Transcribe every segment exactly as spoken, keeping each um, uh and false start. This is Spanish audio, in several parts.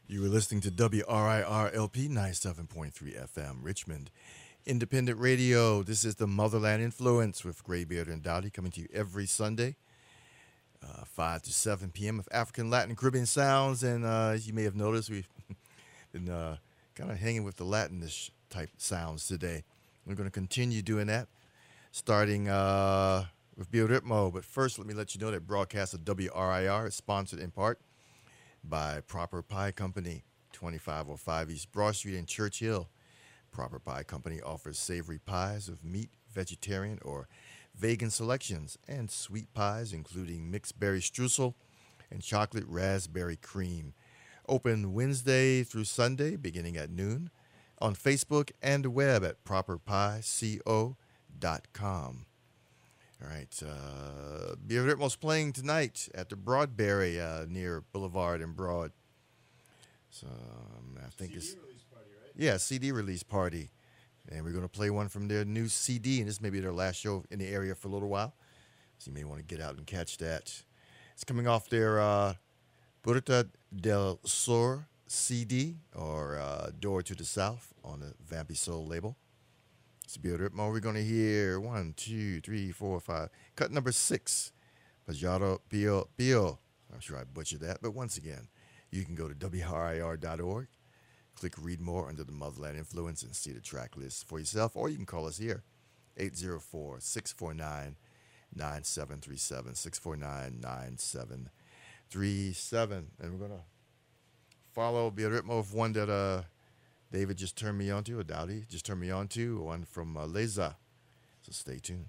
You were listening to W R I R L P ninety-seven point three F M, Richmond Independent Radio. This is the Motherland Influence with Graybeard and Dowdy coming to you every Sunday, uh, five to seven p.m. of African, Latin, Caribbean sounds. And uh, as you may have noticed, we've been uh, kind of hanging with the Latinish type sounds today. We're going to continue doing that, starting uh, with Bill Ritmo. But first, let me let you know that broadcast of W R I R is sponsored in part by Proper Pie Company, twenty-five oh five East Broad Street in Churchill. Proper Pie Company offers savory pies with meat, vegetarian, or vegan selections, and sweet pies, including mixed berry streusel and chocolate raspberry cream. Open Wednesday through Sunday, beginning at noon, on Facebook and the web at proper pie co dot com. All right, uh, Bill Ritmo's playing tonight at the Broadberry uh, near Boulevard and Broad. So um, I think C D it's release party, right? Yeah, C D release party, and we're going to play one from their new C D, and this may be their last show in the area for a little while, so you may want to get out and catch that. It's coming off their uh, Puerta del Sur C D, or uh, Door to the South, on the Vampy Soul label. It's Bill Ritmo. We're going to hear one, two, three, four, five. Cut number six, Pajaro Pio Pio. I'm sure I butchered that, but once again, you can go to W R I R dot org, click Read More under the Motherland Influence, and see the track list for yourself, or you can call us here, eight zero four, six four nine, nine seven three seven, six four nine, nine seven three seven. And we're going to follow Bill Ritmo with one that uh, David just turned me on to, or Dowdy just turned me on to, one from uh, Leza. So stay tuned.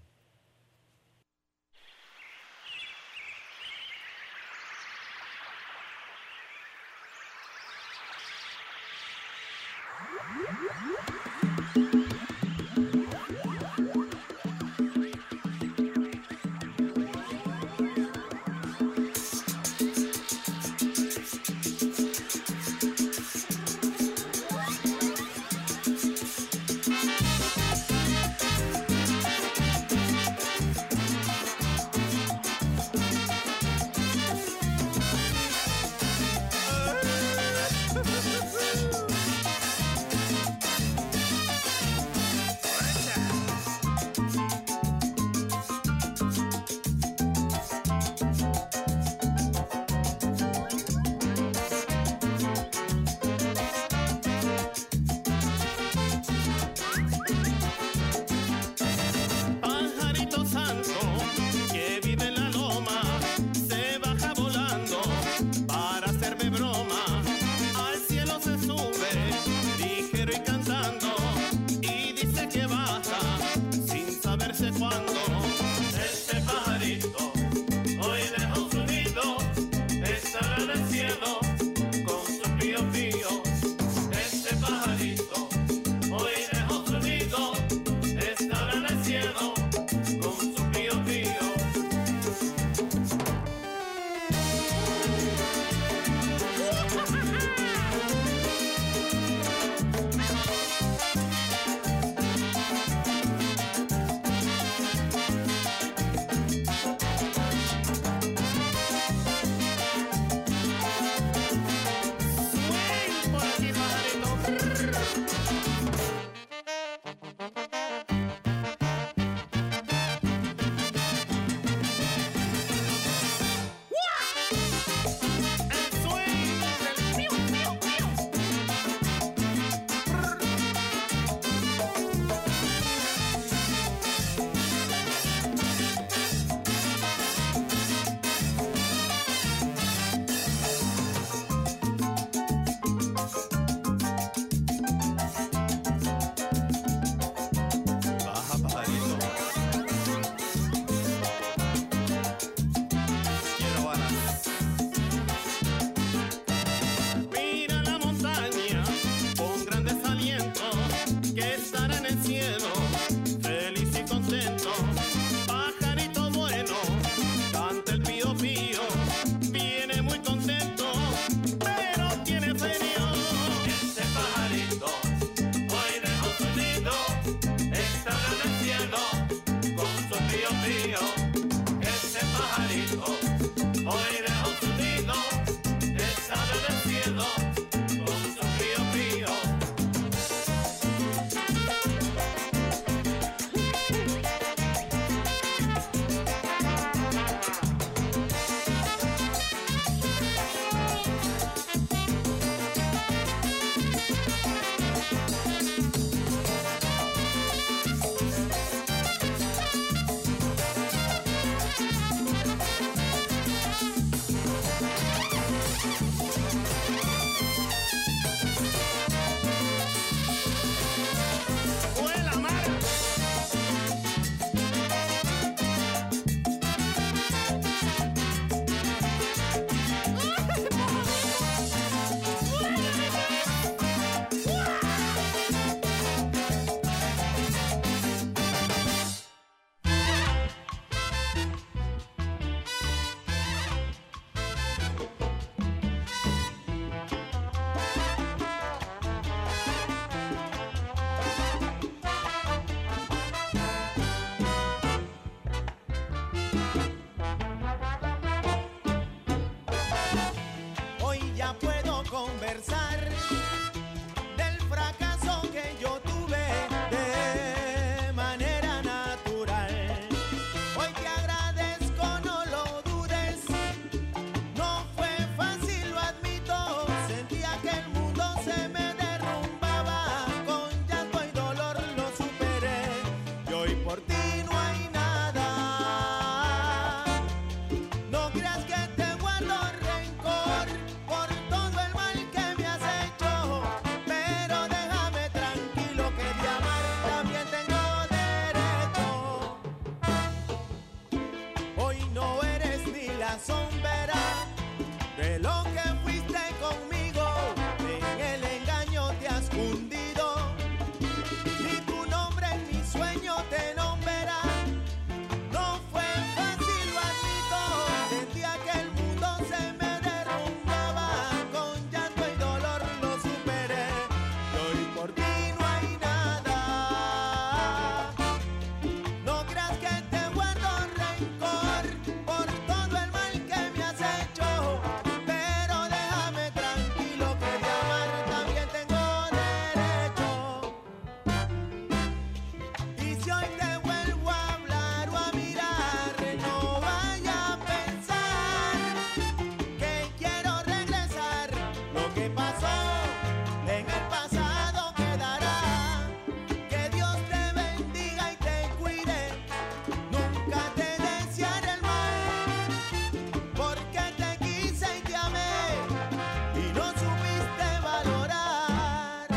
conversar del fracaso que yo tuve de manera natural. Hoy te agradezco, no lo dudes, no fue fácil, lo admito. Sentía que el mundo se me derrumbaba, con llanto y dolor lo superé. Y hoy por ti no hay nada. No creas que te guardo rencor por todo el mal que me has hecho, pero déjame tranquilo que de amar también tengo derecho. Hoy no eres ni la sombra de lo que fuiste conmigo, en el engaño te has hundido, ni tu nombre en mi sueño te nombra. No fue fácil, lo admito, sentía que el mundo se me derrumbaba, con llanto y dolor lo superé. Y hoy por ti no hay nada. No creas que te guardo rencor por todo el mal que me has hecho, pero déjame tranquilo que de amar también tengo derecho. Y si hoy te vuelvo a hablar o a mirar, no vaya a pensar que quiero regresar. Lo que pasó en el pasado quedará. Que Dios te bendiga y te cuide. Nunca te desearé el mal, porque te quise y te amé y no supiste valorar.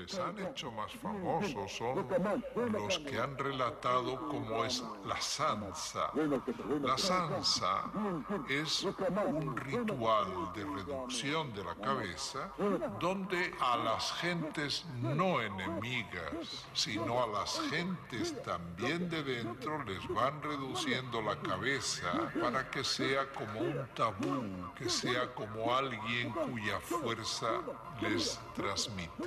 les han hecho más famosos son los que han relatado cómo es la sansa. La sansa es un ritual de reducción de la cabeza donde a las gentes no enemigas, sino a las gentes también de dentro les van reduciendo la cabeza para que sea como un tabú, que sea como alguien cuya fuerza les transmite.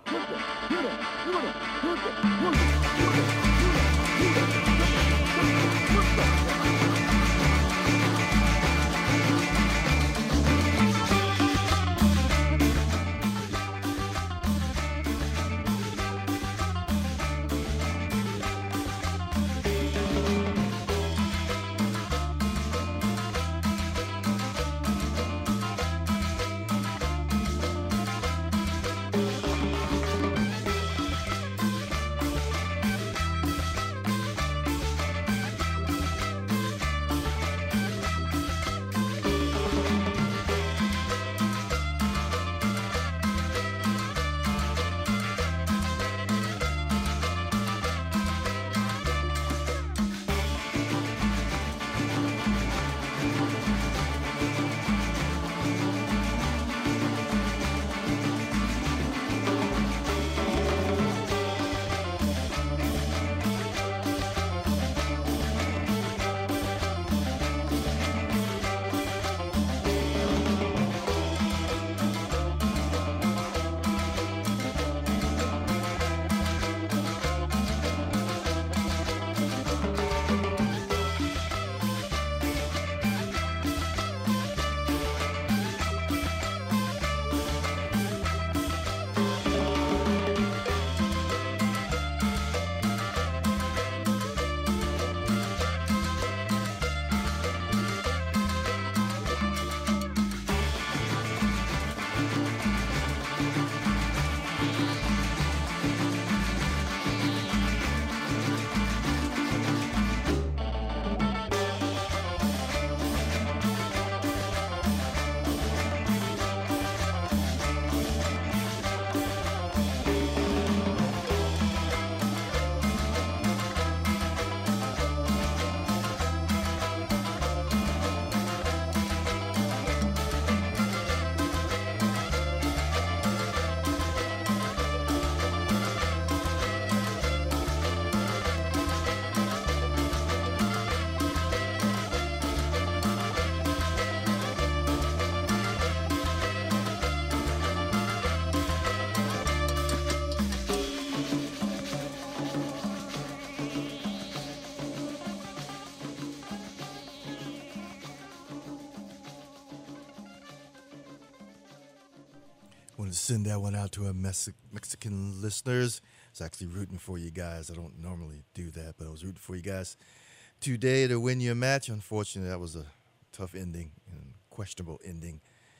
Want to send that one out to our Mexi- Mexican listeners. I was actually rooting for you guys. I don't normally do that, but I was rooting for you guys today to win your match. Unfortunately, that was a tough ending and questionable ending.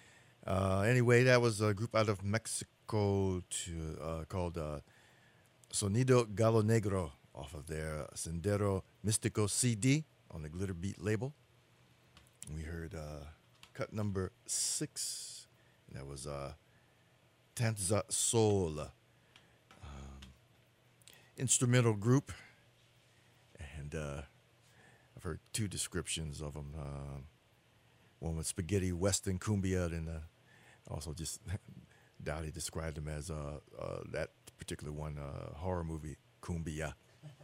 Uh, anyway, that was a group out of Mexico to, uh, called uh, Sonido Galo Negro off of their Sendero Mystico C D on the Glitter Beat label. We heard uh, cut number six, and that was uh, Tanza Sol, um, instrumental group, and uh, I've heard two descriptions of them. Uh, one with spaghetti western cumbia, and uh, also just Dottie described them as uh, uh, that particular one uh, horror movie cumbia.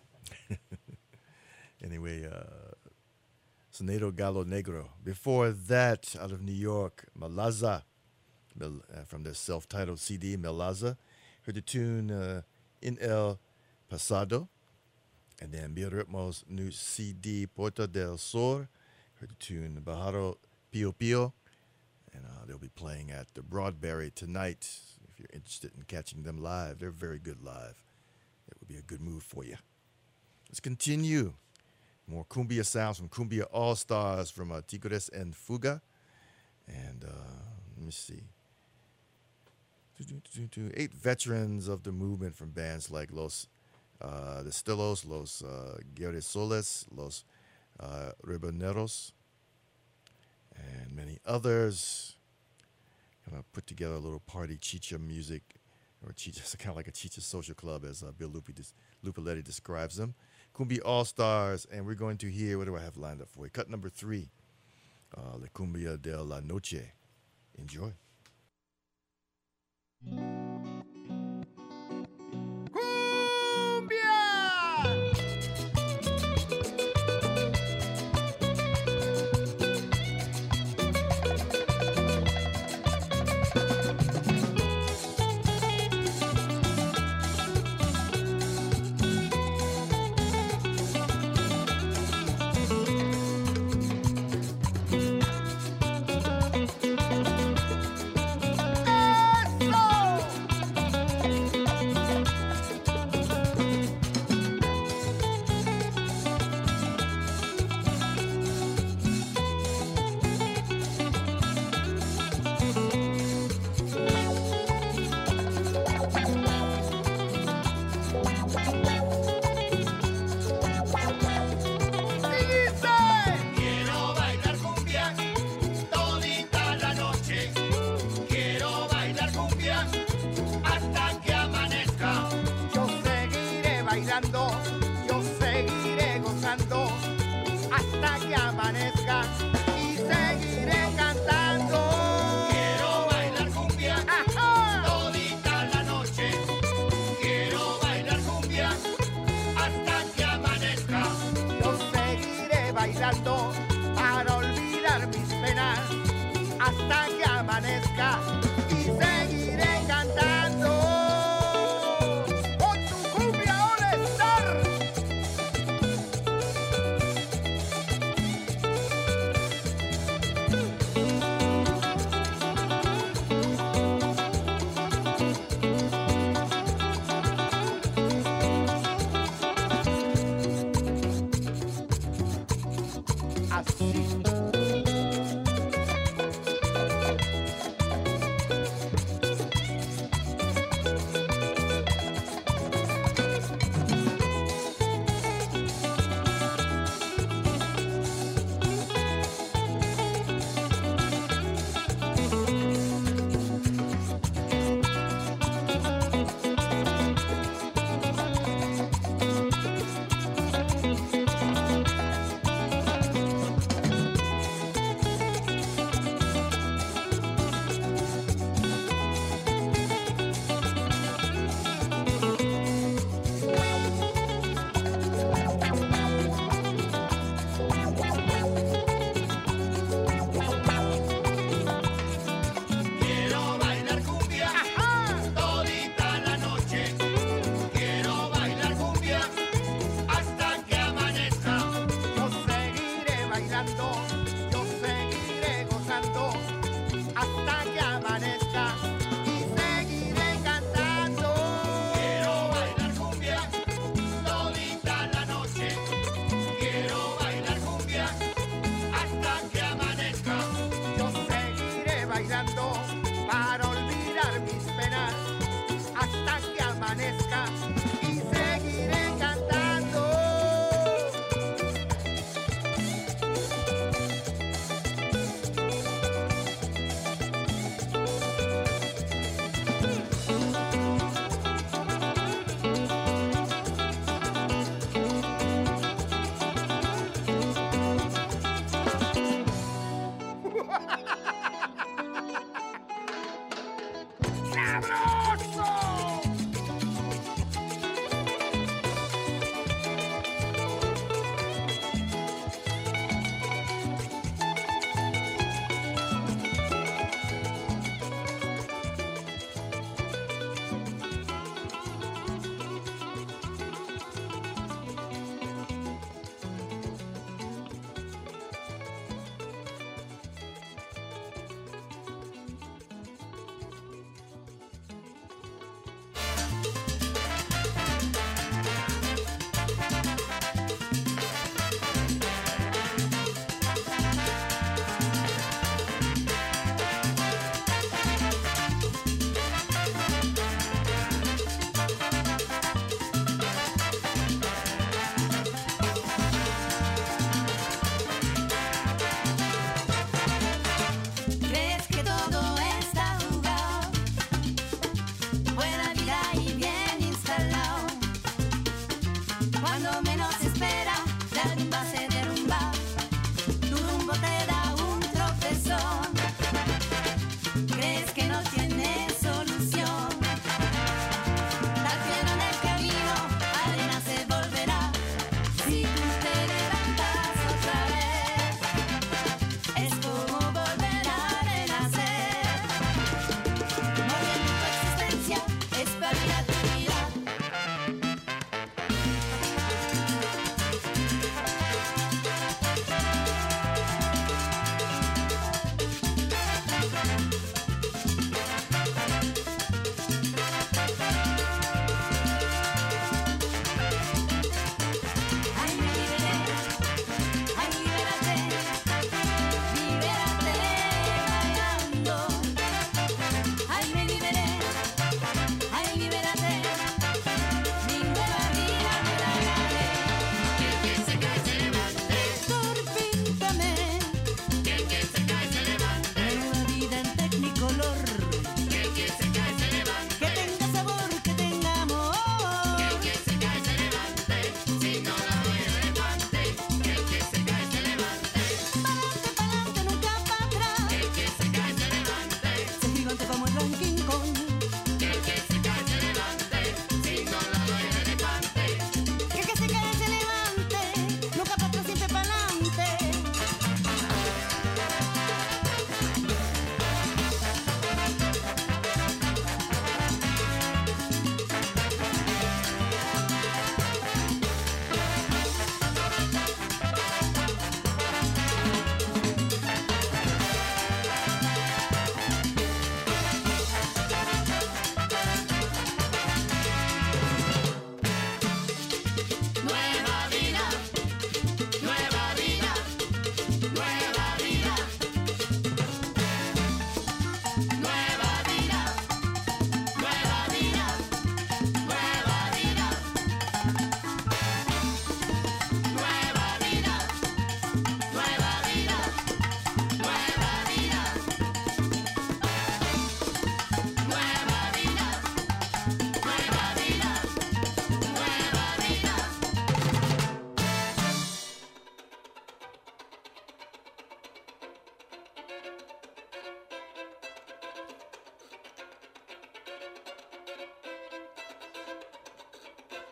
Anyway, uh, Sonido Galo Negro. Before that, out of New York, Malaza. Mel, uh, from their self-titled C D, Melaza. Heard the tune uh, In El Pasado. And then Mi Ritmo's new C D, Porta del Sol. Heard the tune Bajaro Pio Pio. And uh, they'll be playing at the Broadberry tonight. If you're interested in catching them live, they're very good live. It would be a good move for you. Let's continue. More cumbia sounds from Cumbia All-Stars from uh, Tigres and Fuga. And uh, let me see. Eight veterans of the movement from bands like Los uh, Destilos, Los uh, Guerresoles, Los uh, Riboneros, and many others. Kind of put together a little party chicha music or Chicha, kind of like a Chicha social club, as uh, Bill Lupi des- Lupaletti describes them. Cumbia All Stars, and we're going to hear, what do I have lined up for you? Cut number three, uh, La Cumbia de la Noche. Enjoy. Yo seguiré gozando hasta que amanezca y seguiré cantando. Quiero bailar cumbia, ajá, todita la noche. Quiero bailar cumbia hasta que amanezca. Yo seguiré bailando para olvidar mis penas hasta que amanezca y seguiré cantando.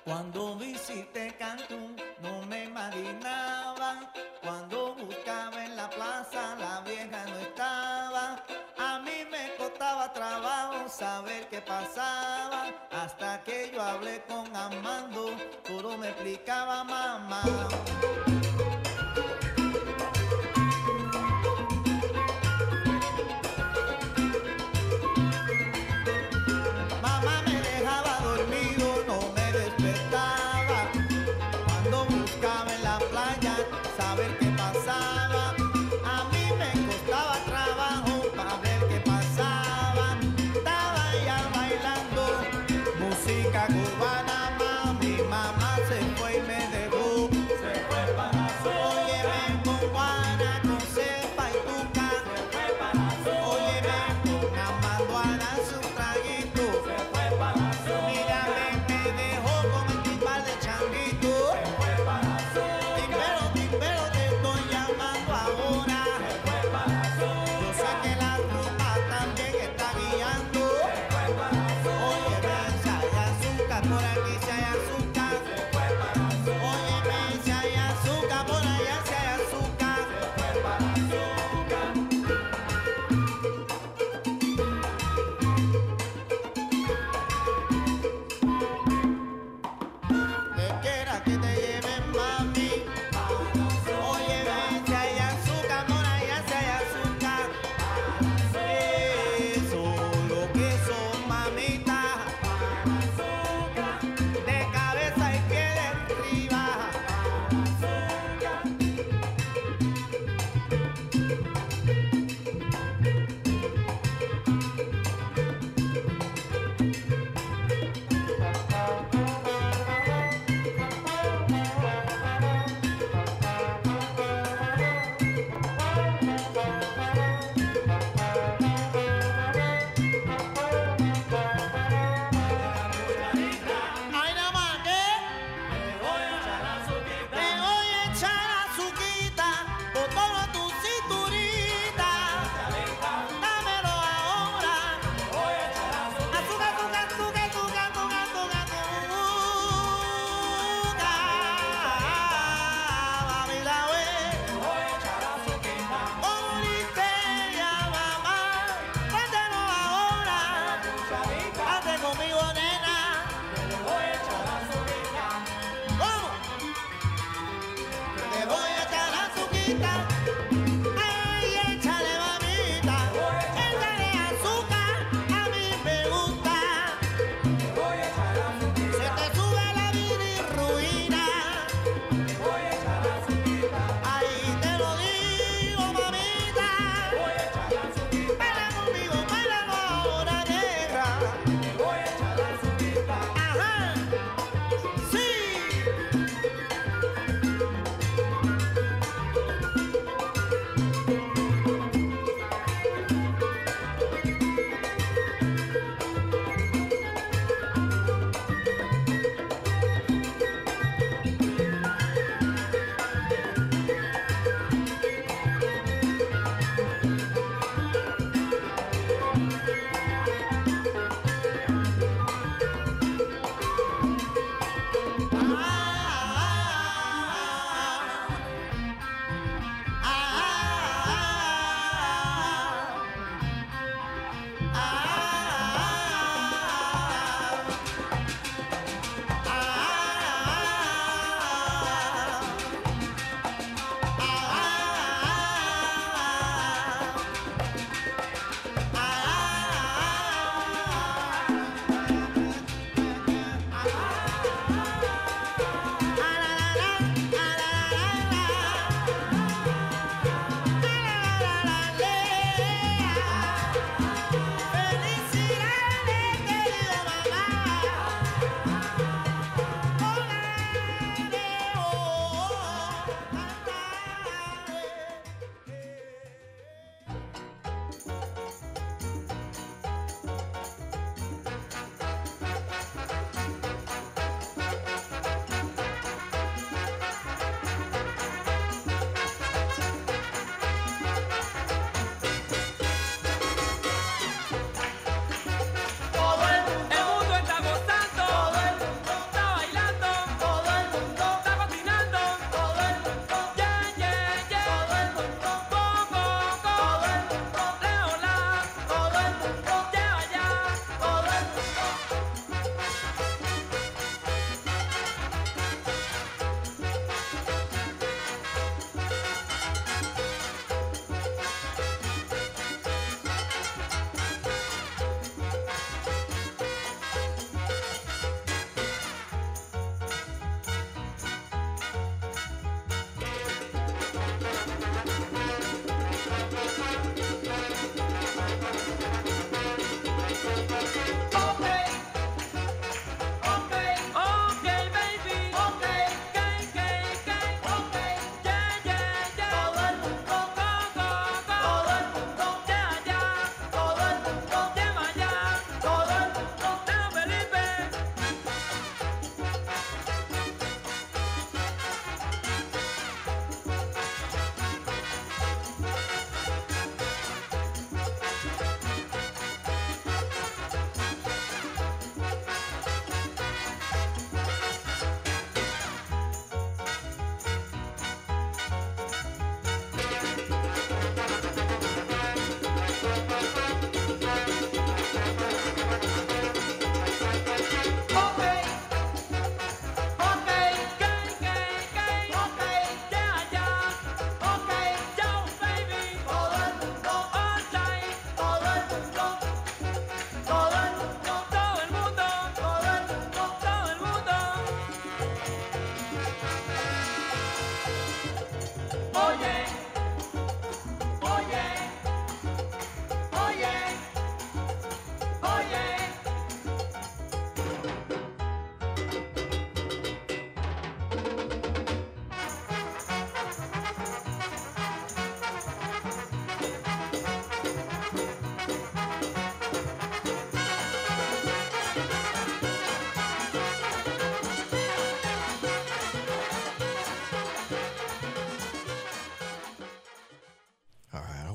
Cuando visité Cancún no me imaginaba, cuando buscaba en la plaza la vieja no estaba. A mí me costaba trabajo saber qué pasaba, hasta que yo hablé con Armando, todo me explicaba mamá. Mamá me dejaba dormido, no me despertaba, cuando buscaba en la playa saber qué pasaba. A mí me costaba trabajo para ver qué pasaba. Estaba ya bailando música cubana, mami, mamá se fue y me dejó. Se fue para Óyeme con Juana, con cepa y tuca. Se fue para Óyeme con Amanduana, su traguito. Se fue para Mírame, me dejó con el timbal de changuito. Se fue para Timbero, timbero, te estoy llamando ahora. Se fue para Yo sé que la rumba también está guiando. Se fue para Óyeme, si hay azúcar, por aquí si hay azúcar. Se fue para Óyeme, si hay azúcar, por allá si hay azúcar. Se fue para Te quiera que te lleven, mami. Óyeme, si hay azúcar, por allá si hay azúcar. Eso, lo que son, mamita. De cabeza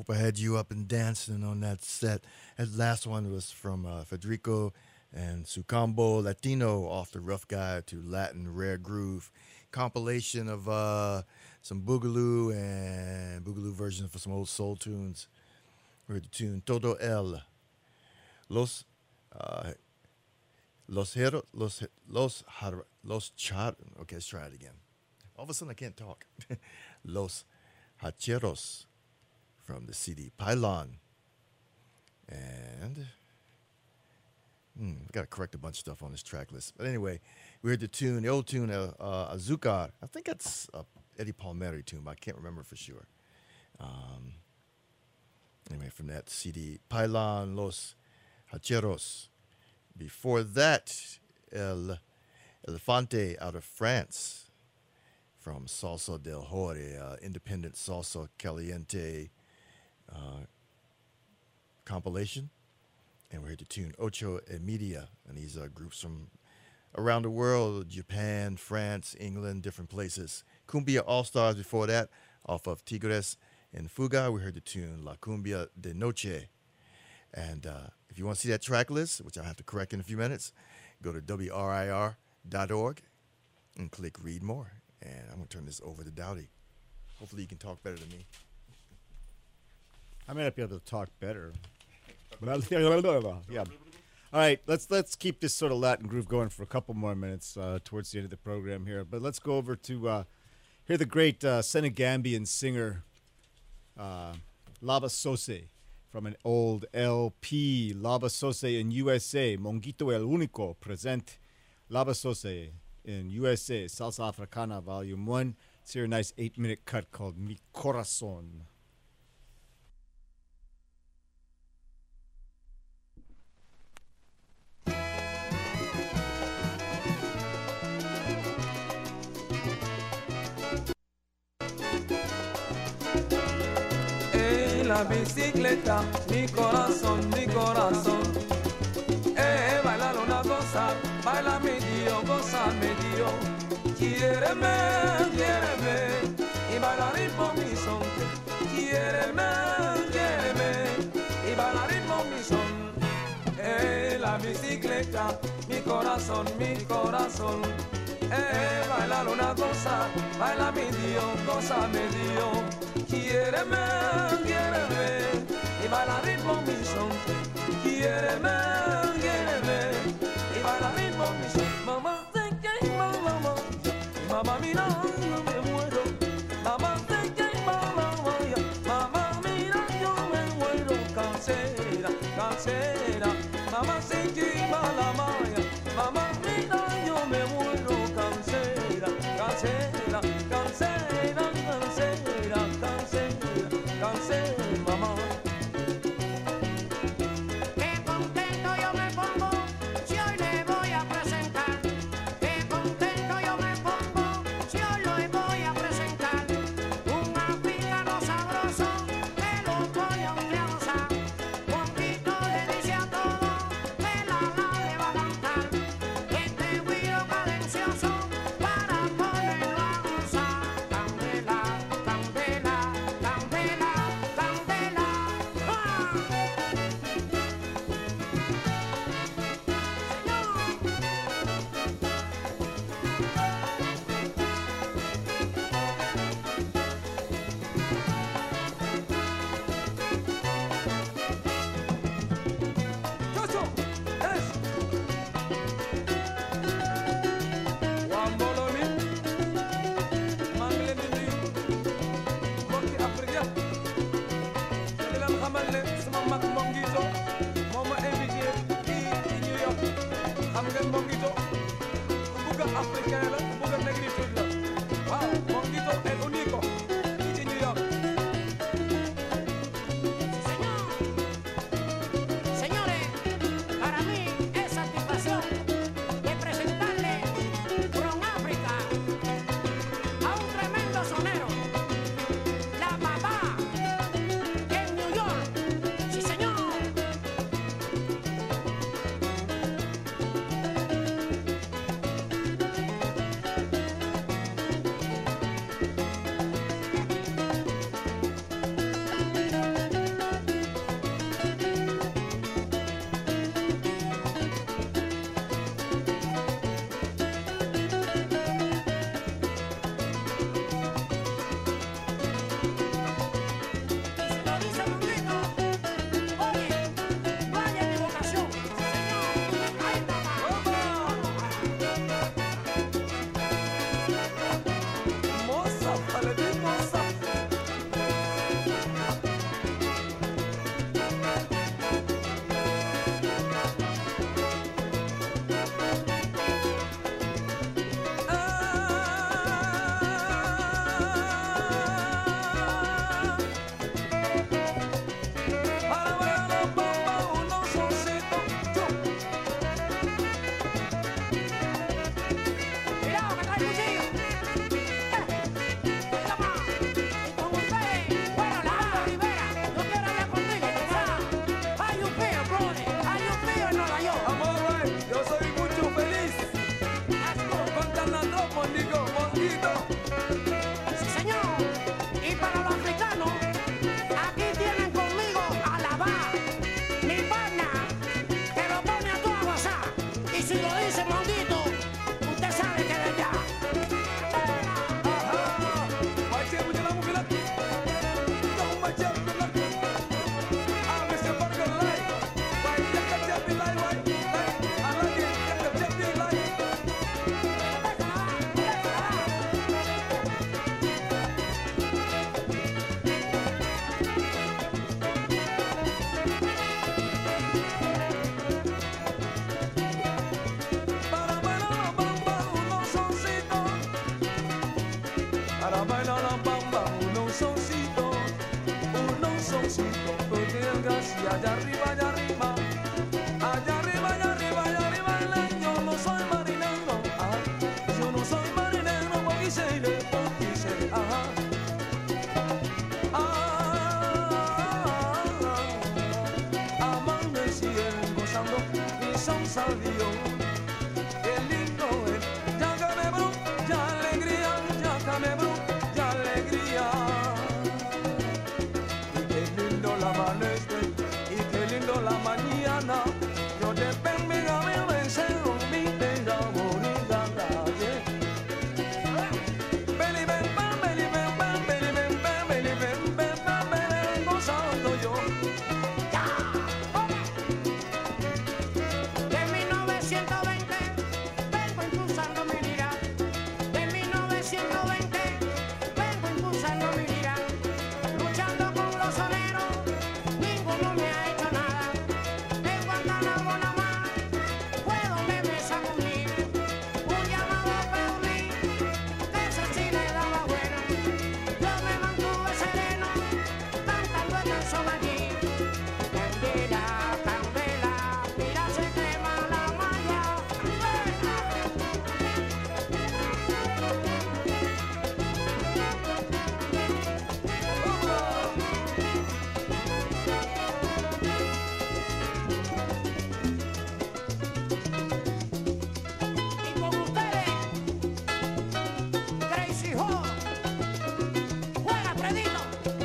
hope I had you up and dancing on that set. That last one was from uh, Federico and Sucambo, Latino, off the Rough Guide to Latin Rare Groove. Compilation of uh, some Boogaloo and Boogaloo versions for some old soul tunes. We heard the tune Todo El. Los, uh, Los Hero, Los, Los, Har, Los Char, okay, let's try it again. All of a sudden I can't talk. Los Hacheros from the C D Pylon. And hmm, we got to correct a bunch of stuff on this track list. But anyway, we heard the tune, the old tune, uh, uh, Azucar. I think that's a Eddie Palmieri tune, but I can't remember for sure. Um, anyway, from that C D, Pylon, Los Hacheros. Before that, El Elefante out of France from Salsa del Jore, uh, independent Salsa Caliente uh, compilation. And we heard the tune Ocho e Media. And these are groups from around the world, Japan, France, England, different places. Cumbia All-Stars before that, off of Tigres and Fuga. We heard the tune La Cumbia de Noche. And uh, if you want to see that track list, which I'll have to correct in a few minutes, go to W R I R dot org and click Read More. And I'm going to turn this over to Dowdy. Hopefully you can talk better than me. I may not be able to talk better. But I'll, yeah. All right, let's let's keep this sort of Latin groove going for a couple more minutes uh, towards the end of the program here. But let's go over to uh, hear the great uh, Senegambian singer uh, Lava Sose from an old L P. Lava Sose in U S A. Monguito el Único present Lava Sose in U S A. Salsa Africana Volume one. It's here a nice eight-minute cut called Mi Corazón. La bicicleta, mi corazón, mi corazón. Eh, baila una cosa, baila medio, goza medio. Quiéreme, quiéreme, y bailar por mi son. Quiéreme, quiéreme, y bailar por mi son. Eh, la bicicleta, mi corazón, mi corazón. Eh, baila una cosa, baila medio, goza medio. Quiéreme, quiéreme, y baila ritmo mi son. Quiéreme, quiéreme, y baila ritmo mi son. Mamá, sé que mamá, mamá, mira, yo me muero. Mamá, sé que mamá, mamá, mira, yo me muero. Cansera, cansera, mamá, sé que mamá, mamá, mira, yo me muero. Cansera, cansera, cansera, cansera, cansera, cansera, mamá. Qué contento yo me pongo si hoy le voy a presentar. Qué contento yo me pongo si hoy le voy a presentar. Un africano sabroso que lo voy a gozar. Juanquito le dice a todos que la la le va a cantar. Este guiro cadencioso para ponerlo a gozar. Candela, candela, candela, candela. ¡Ah! Chocho, es Juan Bolomi, Mangle Mimi, Moki Afrika, Ilan Hamale, sama Mak Mongito, Mama invité fii ci New York. Xam ngeen Mongito, ku bugg africain la, ku bugg négritude la. Waaw, Mongito el único fii ci New York. Señor, señores, para mí es satisfacción de presentarle from África a un tremendo sonero, la papá en New York. Sí, señor. Ahora baila la bamba, uno un soncito, uno un soncito, porque el gas y allá arriba, allá arriba, allá arriba, allá arriba, allá arriba, el yo no soy marinero, ah, yo no soy marinero, porque se le, porque se le, ajá. Gozando mi son salvío, qué lindo es, ya que me bru, ya alegría, ya que me bru, ya alegría. Y qué lindo la amanecer, y qué lindo la mañana, yo te bendiga mi deseo, mi bella bonita calle. Beli, ben, ben, beli, ben, ben, beli, ben, ben, beli, ben, ben, ben, ben, gozando yo. De mil novecientos veinte vengo impulsando mi lira. De mil novecientos veinte vengo impulsando mi lira. Luchando con los soneros, ninguno me ha hecho nada. De Guantánamo nada más fue donde me sacudí. Un llamado pedí, que ese sí le daba bueno. Yo me mantuve sereno, cantando el son allí. Candela, candela, mira se quema la malla. Y con ustedes, Crazy Ho, juega Fredito.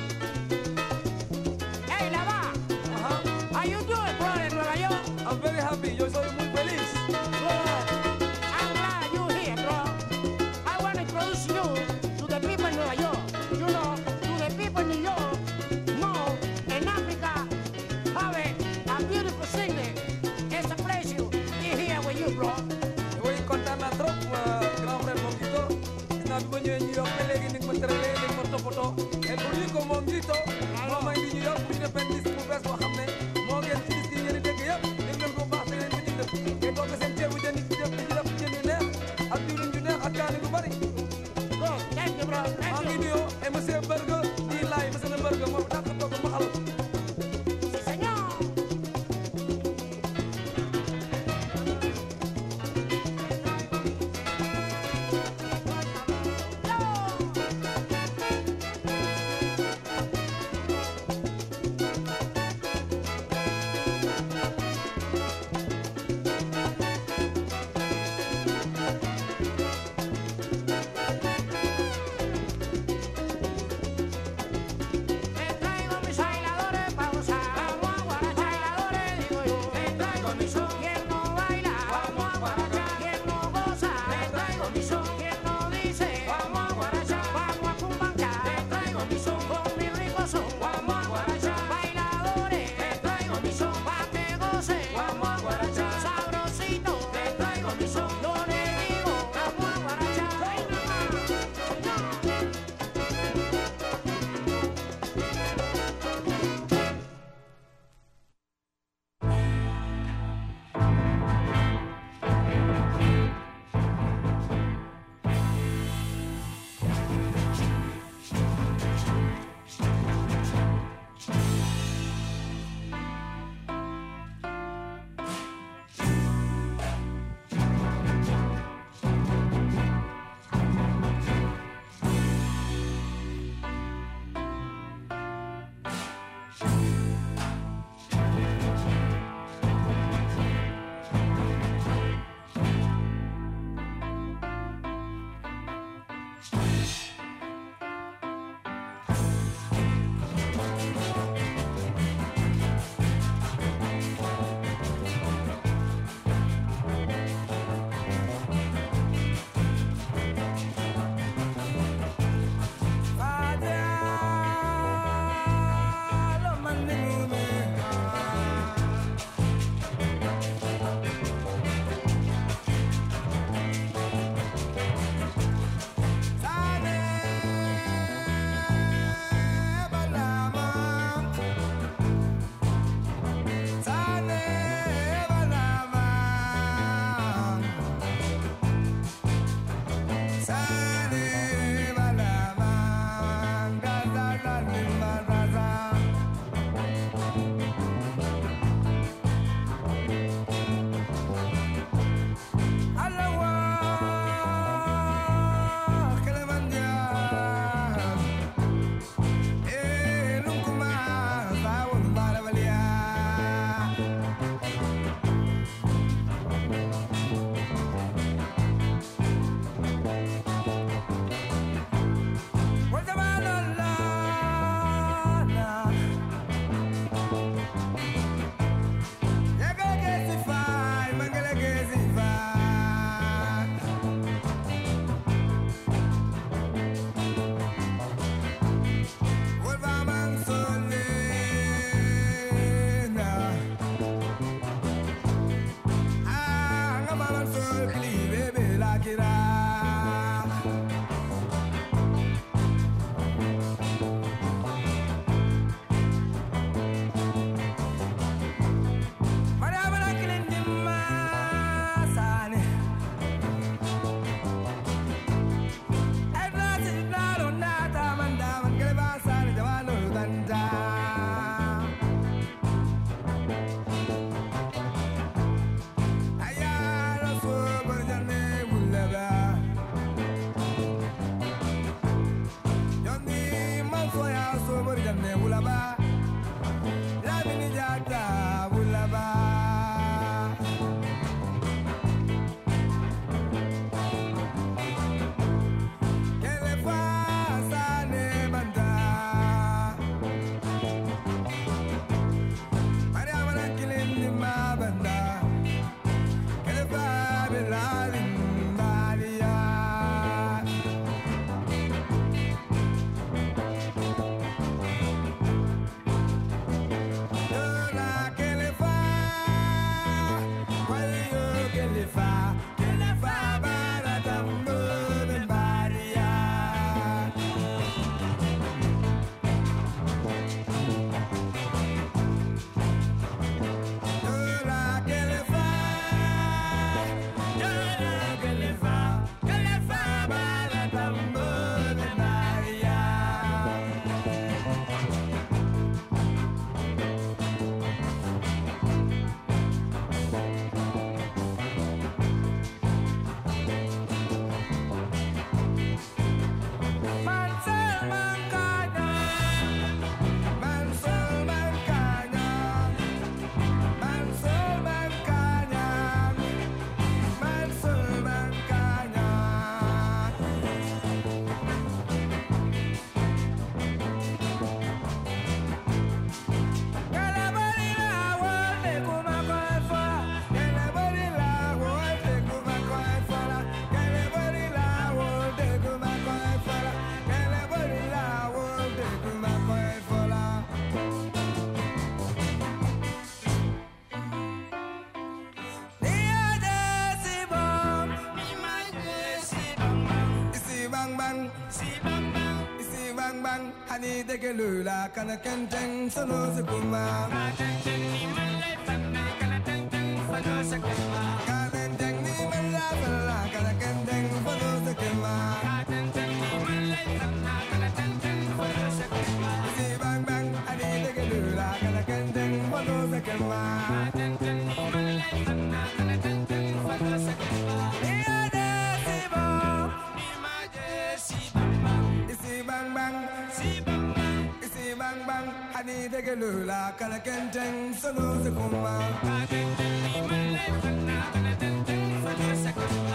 Hey, la va. Ajá. How you doing, bro, en Nueva York? I'm very happy, yo soy muy feliz. Good. I'm glad you're here, bro. I want to introduce you to the people in Nueva York. You know, to the people in New York. No, in Africa, have a beautiful singer. It's a pleasure to be here with you, bro. Te voy kontaan naa trop grand frère Mongito gis naa bi ma ñëwee New York ba léegi ni nga ma tëralee ni nga ma toppatoo et pour ñu ko Mongito moo may di New York bu ñu defee disque bu bees boo xam ne moo ngeen ci disque yi ngeen di dégg yëpp dégg ngeen ko bu baax te ngeen ko jënd te togg seen ceebu jën yi ci def di ci def jën yu neex ak diwlin ju neex ak kaani gu bari Good. Thank you, bro. maa Thank ngi you. nuyoo et monsieur Berger di laay monsieur le Berger moo tax togg ma xalam Sí, señor. bang bang, si bang bang, si bang bang. Hani deke lula kana kenteng solo se kuma. Kenteng ni malai fanna kana kenteng solo se kuma. Kenteng ni malai fanna kana kenteng solo se kuma. Kenteng ni malai fanna kana kenteng solo se kuma. Si bang bang, hani deke lula kana kenteng solo se kuma. Kenteng ni malai fanna kana kenteng solo se kuma. Bang bang, si bang bang, si bang bang. Hani deke lula kana kenteng solo se kuma. Kenteng ni malai fanna kana kenteng solo se kuma.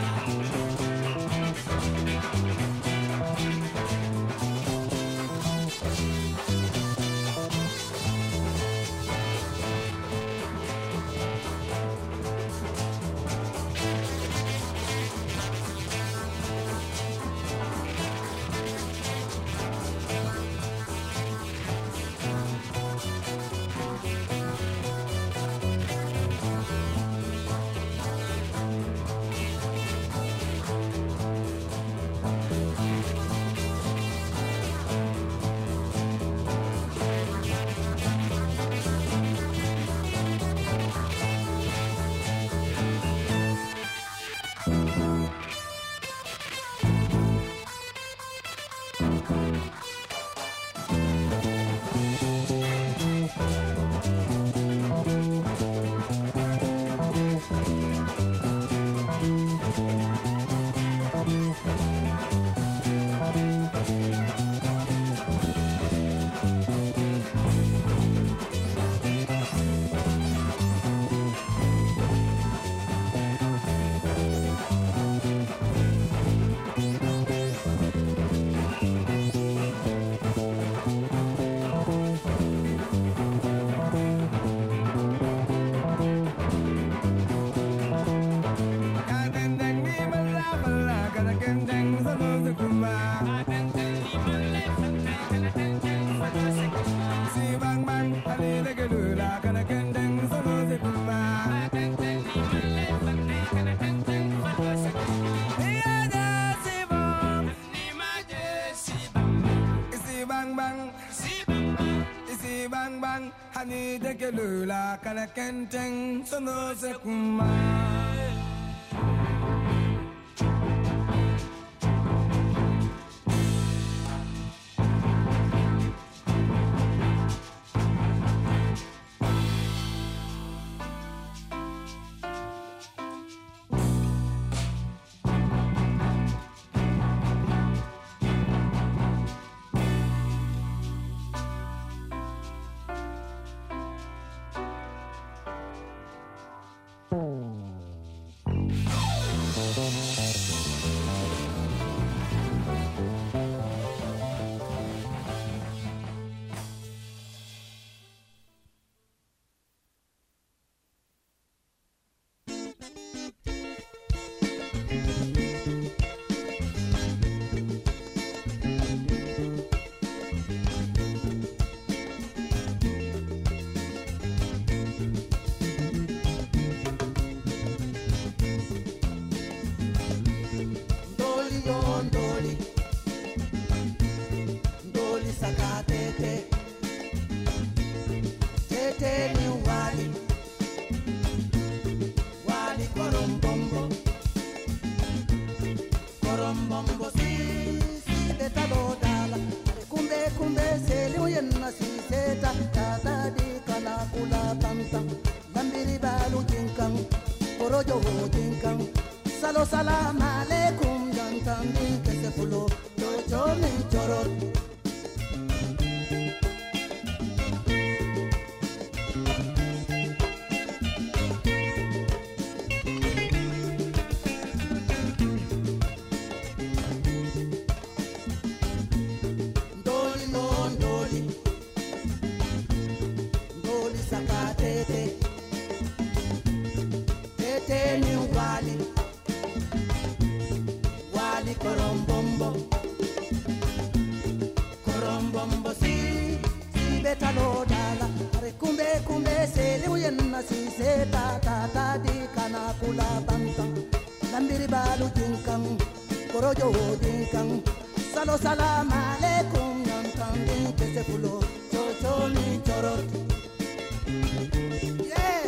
Hani deke lula kana kenteng solo se kuma. Salo salam aleikum jantambi kese fulo jojo mi chorot. Doli non doli, doli sakatete, tete ni wali. Korombombo, korombombo si, si betalo dala. Are kumbe kumbe se liuyenna si se ta ta ta di kana kula banta. Lambiri balu jinkang, choro yo dinkan salo salam aleikum yantandi que se fulo chocho ni choro yeah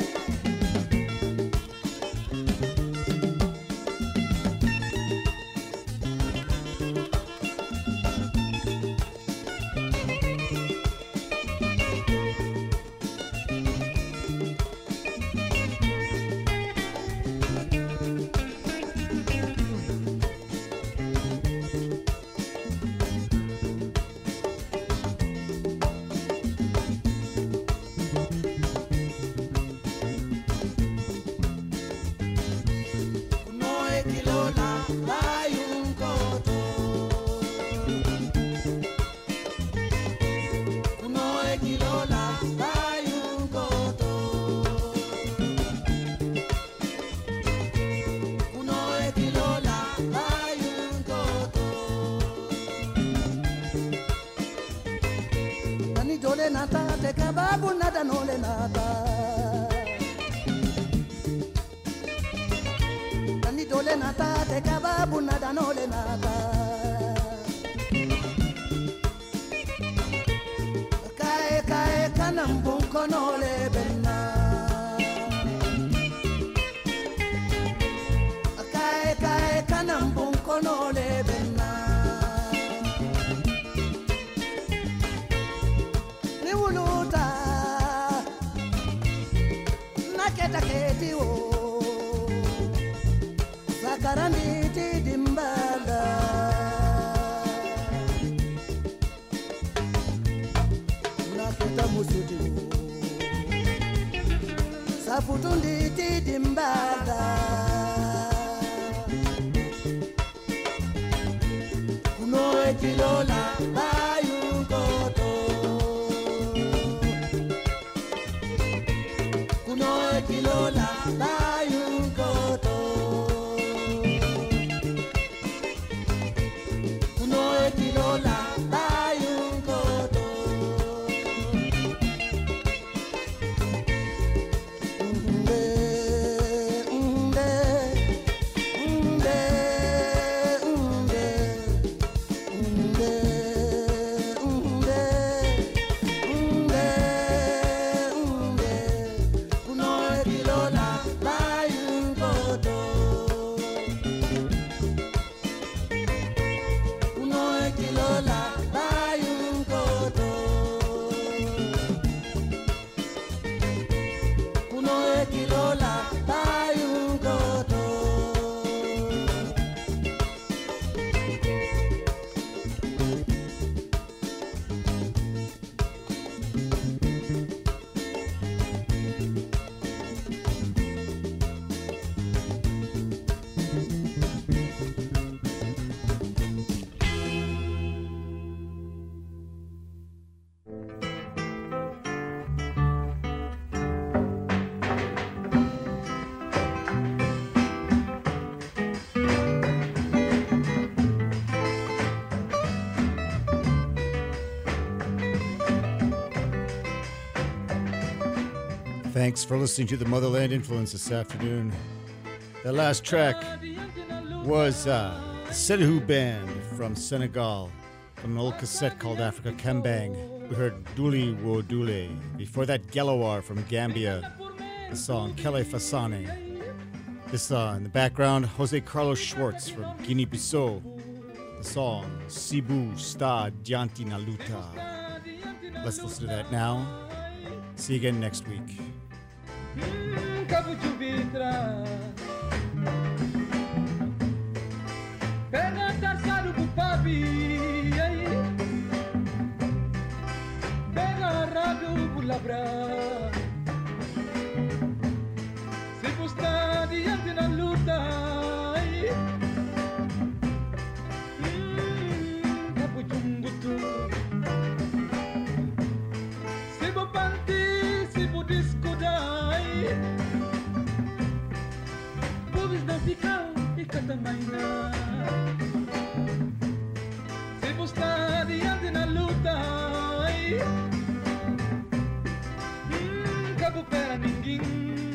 dole nata te kababu nada nole nata Nani dole nata te kababu nada nole nata Kae kae kanambun konole benna Kae kae kanambun konole benna Uluta naketa keti o sakarandi ti dimbala naketa musuti o safutundi ti dimbala kuno ekilola bayungoto Kilola bayungoto Kuno e kilola bayungoto Unde unde unde unde unde unde unde unde Kuno e kilola bayungoto Kuno e kilola bayungoto Kuno e kilola bayungoto Thanks for listening to the Motherland Influence this afternoon. That last track was uh, the Sedhu Band from Senegal, from an old cassette called Africa Kembang. We heard Duli Wo Dule. Before that, Gelawar from Gambia, the song Kele Fasane. This uh, in the background, Jose Carlos Schwartz from Guinea-Bissau, the song Sibu Sta Dianti Naluta. Let's listen to that now. See you again next week.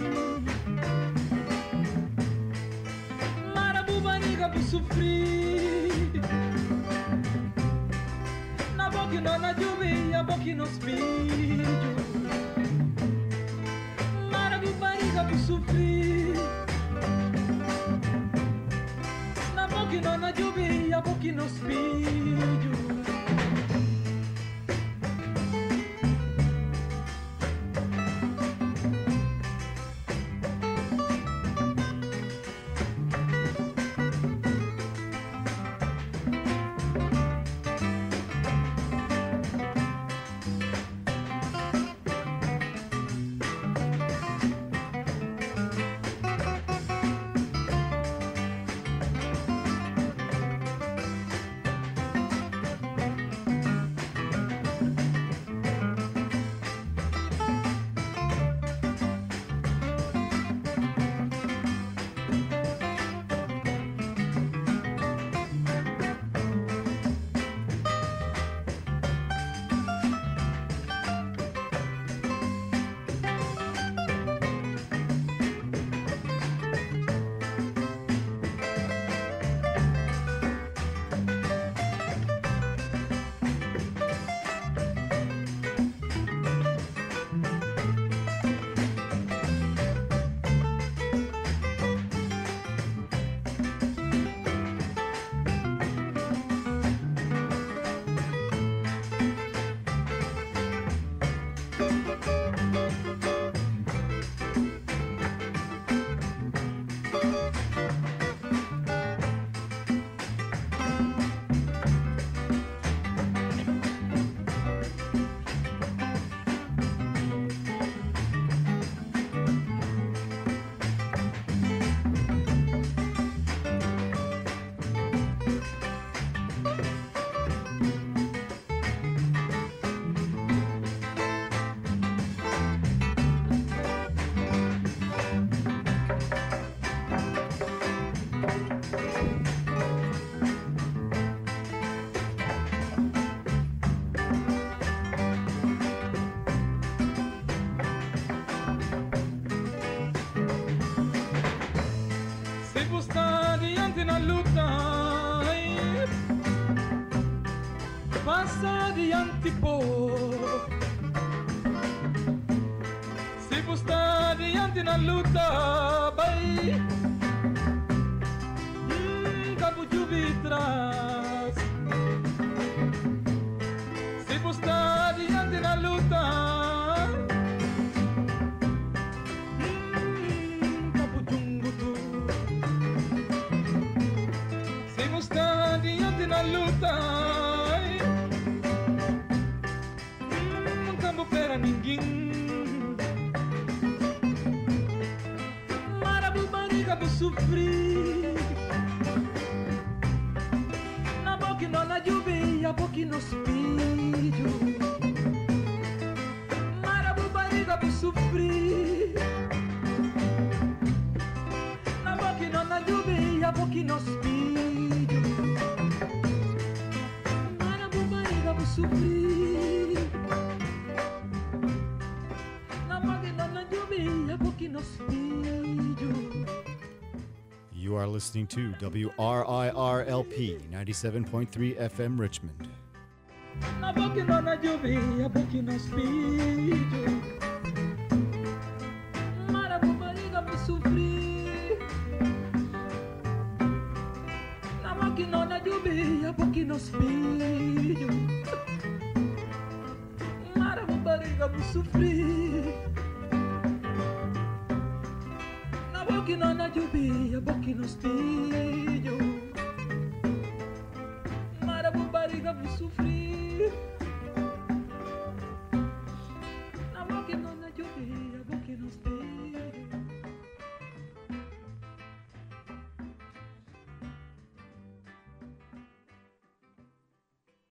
Sofrer Na boca não na lluvia, boca no espinho. Mara do barriga por sofrer. Na boca não na lluvia, boca no espinho. Passa adiante, pô. Se você está adiante na luta, vai. Hum, cabo de trás. Se você está adiante na luta, hum, cabo de um guto. Se você está adiante na luta, ninguém Marabu barriga por sofrer. Na boca não na lluvia, boca no espelho. Marabu barriga por sofrer. Na boca não na lluvia, boca no espelho. Marabu barriga por sofrer. You are listening to W R I R L P ninety-seven point three F M Richmond. Na boca não na lluvia, boca no espelho. Marabu barriga por sofrer. Na boca não na lluvia, boca no espelho. Marabu barriga por sofrer. Na boca não na lluvia, boca no espelho. Marabu barriga por sofrer.